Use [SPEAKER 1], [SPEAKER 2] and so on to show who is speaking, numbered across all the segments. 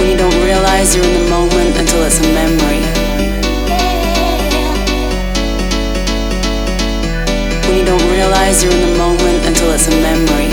[SPEAKER 1] When you don't realize you're in the moment until it's a memory. When you don't realize you're in the moment until it's a memory.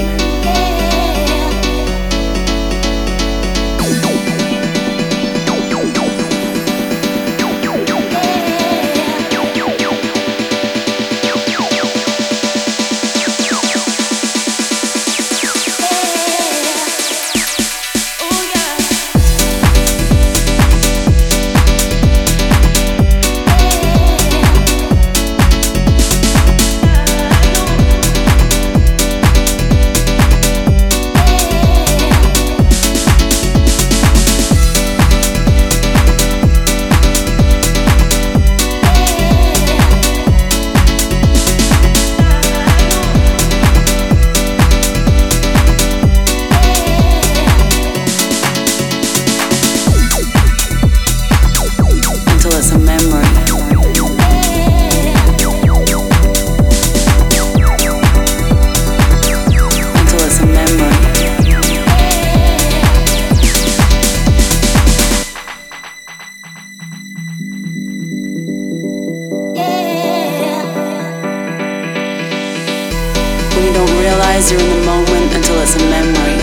[SPEAKER 1] When you don't realize you're in the moment until it's a memory.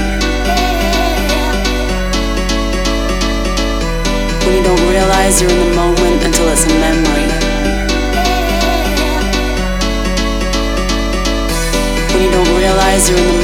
[SPEAKER 1] When you don't realize you're in the moment until it's a memory. When you don't realize you're in the